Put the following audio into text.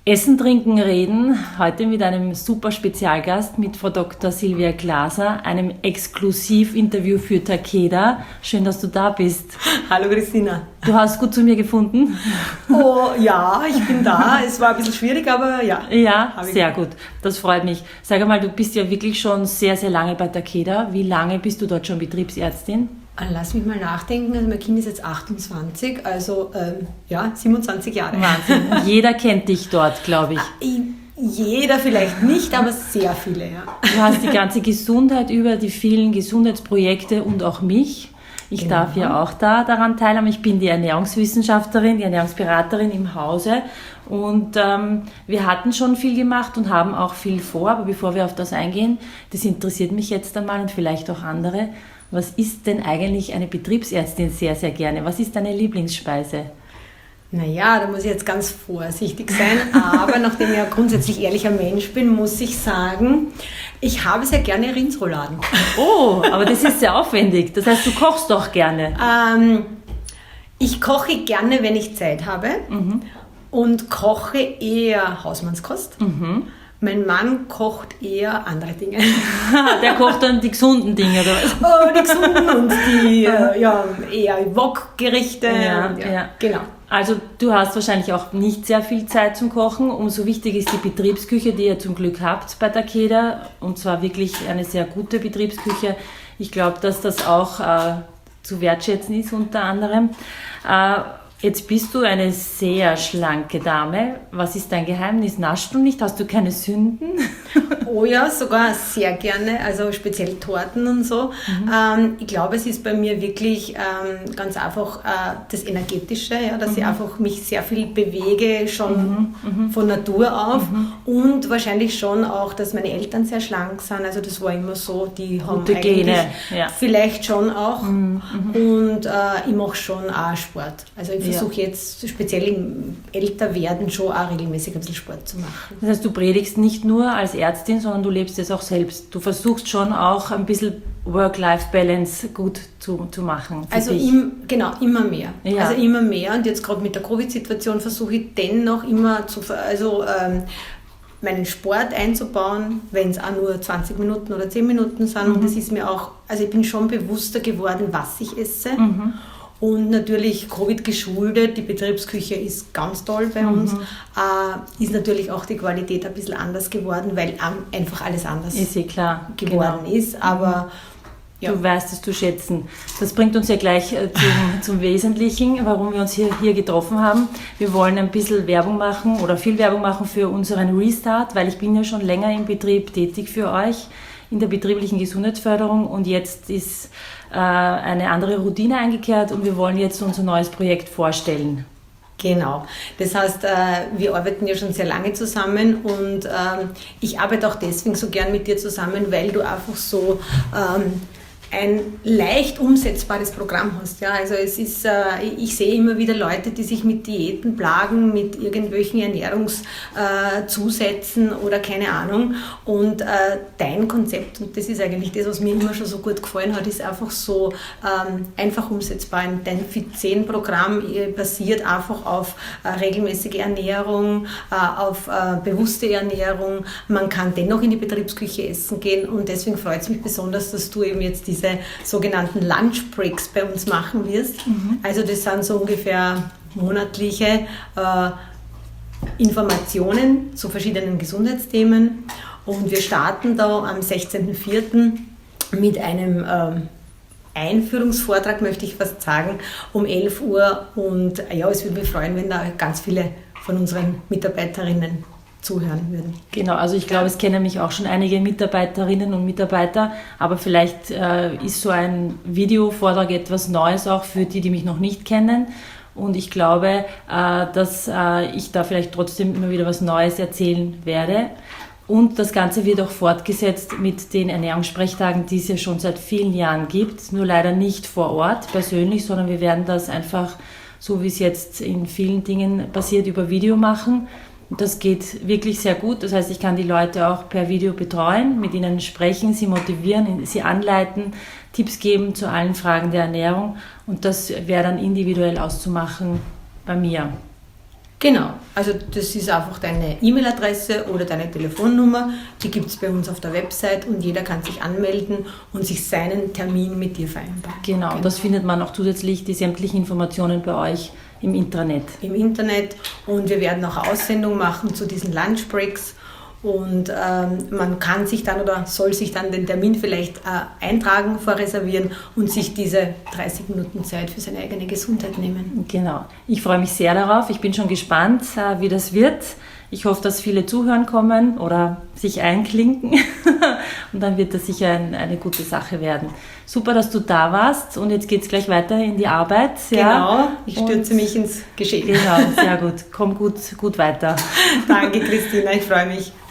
Essen, Trinken, Reden. Heute mit einem super Spezialgast, mit Frau Dr. Silvia Glaser, einem Exklusivinterview für Takeda. Schön, dass du da bist. Hallo Christina. Du hast gut zu mir gefunden? Oh ja, ich bin da. Es war ein bisschen schwierig, aber ja. Ja, sehr gut. Das freut mich. Sag mal, du bist ja wirklich schon sehr, sehr lange bei Takeda. Wie lange bist du dort schon Betriebsärztin? Lass mich mal nachdenken. Also mein Kind ist jetzt 28, also 27 Jahre. Wahnsinn. Jeder kennt dich dort, glaube ich. Jeder vielleicht nicht, aber sehr viele, ja. Du hast die ganze Gesundheit über, die vielen Gesundheitsprojekte und auch mich. Ich darf ja auch daran teilhaben. Ich bin die Ernährungswissenschaftlerin, die Ernährungsberaterin im Hause und wir hatten schon viel gemacht und haben auch viel vor, aber bevor wir auf das eingehen, das interessiert mich jetzt einmal und vielleicht auch andere. Was isst denn eigentlich eine Betriebsärztin sehr, sehr gerne? Was ist deine Lieblingsspeise? Naja, da muss ich jetzt ganz vorsichtig sein, aber nachdem ich ja grundsätzlich ehrlicher Mensch bin, muss ich sagen, ich habe sehr gerne Rindsrouladen. Oh, aber das ist sehr aufwendig. Das heißt, du kochst doch gerne. Ich koche gerne, wenn ich Zeit habe und koche eher Hausmannskost. Mein Mann kocht eher andere Dinge. Der kocht dann die gesunden Dinge, oder was? Oh, die gesunden und die eher Wokgerichte. Ja. Genau. Also du hast wahrscheinlich auch nicht sehr viel Zeit zum Kochen. Umso wichtig ist die Betriebsküche, die ihr zum Glück habt bei Takeda. Und zwar wirklich eine sehr gute Betriebsküche. Ich glaube, dass das auch zu wertschätzen ist unter anderem. Jetzt bist du eine sehr schlanke Dame. Was ist dein Geheimnis? Naschst du nicht? Hast du keine Sünden? Oh ja, sogar sehr gerne, also speziell Torten und so. Ich glaube, es ist bei mir wirklich ganz einfach das Energetische, ja, dass ich einfach mich sehr viel bewege, schon von Natur auf und wahrscheinlich schon auch, dass meine Eltern sehr schlank sind. Also das war immer so, die haben gute eigentlich Gene, ja. Vielleicht schon auch und ich mache schon auch Sport. Also ich versuche jetzt speziell im Älterwerden schon auch regelmäßig ein bisschen Sport zu machen. Das heißt, du predigst nicht nur als Ärztin, sondern du lebst es auch selbst. Du versuchst schon auch ein bisschen Work-Life-Balance gut zu machen. Also immer mehr. Ja. Also immer mehr. Und jetzt gerade mit der Covid-Situation versuche ich dennoch immer meinen Sport einzubauen, wenn es auch nur 20 Minuten oder 10 Minuten sind. Und das ist mir auch, also ich bin schon bewusster geworden, was ich esse. Und natürlich Covid geschuldet, die Betriebsküche ist ganz toll bei uns, ist natürlich auch die Qualität ein bisschen anders geworden, weil einfach alles anders ist klar, geworden ist. Aber du weißt es zu schätzen. Das bringt uns ja gleich zum Wesentlichen, warum wir uns hier getroffen haben. Wir wollen ein bisschen Werbung machen oder viel Werbung machen für unseren Restart, weil ich bin ja schon länger im Betrieb tätig für euch in der betrieblichen Gesundheitsförderung und jetzt ist eine andere Routine eingekehrt und wir wollen jetzt unser neues Projekt vorstellen. Genau. Das heißt, wir arbeiten ja schon sehr lange zusammen und ich arbeite auch deswegen so gern mit dir zusammen, weil du einfach so ein leicht umsetzbares Programm hast. Ja? Also es ist, ich sehe immer wieder Leute, die sich mit Diäten plagen, mit irgendwelchen Ernährungszusätzen oder keine Ahnung. Und dein Konzept, und das ist eigentlich das, was mir immer schon so gut gefallen hat, ist einfach so einfach umsetzbar. Dein Fit10-Programm basiert einfach auf regelmäßige Ernährung, auf bewusste Ernährung. Man kann dennoch in die Betriebsküche essen gehen und deswegen freut es mich besonders, dass du eben jetzt diese sogenannten Lunch Breaks bei uns machen wirst. Also das sind so ungefähr monatliche Informationen zu verschiedenen Gesundheitsthemen und wir starten da am 16.04. mit einem Einführungsvortrag, möchte ich fast sagen, um 11 Uhr und ja, es würde mich freuen, wenn da ganz viele von unseren Mitarbeiterinnen zuhören würden. Genau, also ich glaube, es kennen mich auch schon einige Mitarbeiterinnen und Mitarbeiter, aber vielleicht ist so ein Videovortrag etwas Neues auch für die, die mich noch nicht kennen. Und ich glaube, dass ich da vielleicht trotzdem immer wieder was Neues erzählen werde. Und das Ganze wird auch fortgesetzt mit den Ernährungssprechtagen, die es ja schon seit vielen Jahren gibt. Nur leider nicht vor Ort persönlich, sondern wir werden das einfach, so wie es jetzt in vielen Dingen passiert, über Video machen. Das geht wirklich sehr gut. Das heißt, ich kann die Leute auch per Video betreuen, mit ihnen sprechen, sie motivieren, sie anleiten, Tipps geben zu allen Fragen der Ernährung. Und das wäre dann individuell auszumachen bei mir. Genau, also das ist einfach deine E-Mail-Adresse oder deine Telefonnummer, die gibt es bei uns auf der Website und jeder kann sich anmelden und sich seinen Termin mit dir vereinbaren. Genau, das findet man auch zusätzlich, die sämtlichen Informationen bei euch im Intranet. Im Internet, und wir werden auch eine Aussendung machen zu diesen Lunchbreaks. Und man kann sich dann oder soll sich dann den Termin vielleicht eintragen, vorreservieren und sich diese 30 Minuten Zeit für seine eigene Gesundheit nehmen. Genau. Ich freue mich sehr darauf. Ich bin schon gespannt, wie das wird. Ich hoffe, dass viele zuhören kommen oder sich einklinken und dann wird das sicher eine gute Sache werden. Super, dass du da warst und jetzt geht es gleich weiter in die Arbeit. Genau, ich stürze mich ins Geschehen. Genau, sehr gut. Komm gut weiter. Danke, Christina, ich freue mich.